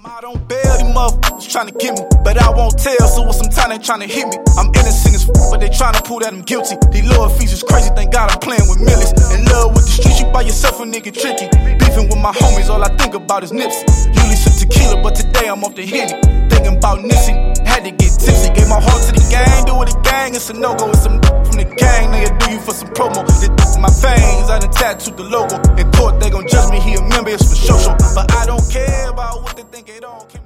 I don't bail, these motherfuckers tryna get me, but I won't tell, so with some time they tryna hit me. I'm innocent as but they tryna prove that I'm guilty. These lower fees is crazy, thank God I'm playing with millions. In love with the streets, you by yourself a nigga tricky. Beefing with my homies, all I think about is Nipsey. Usually some tequila, but today I'm off the Henny. Thinking about Nipsey, had to get tipsy. Gave my heart to the gang, do it a gang, it's a no-go. It's some from the gang, nigga do you for some promo. This in my veins, I done tattooed the logo. In court, they gon' judge me, he a member, it's for show. But I don't care about what they think, they don't care.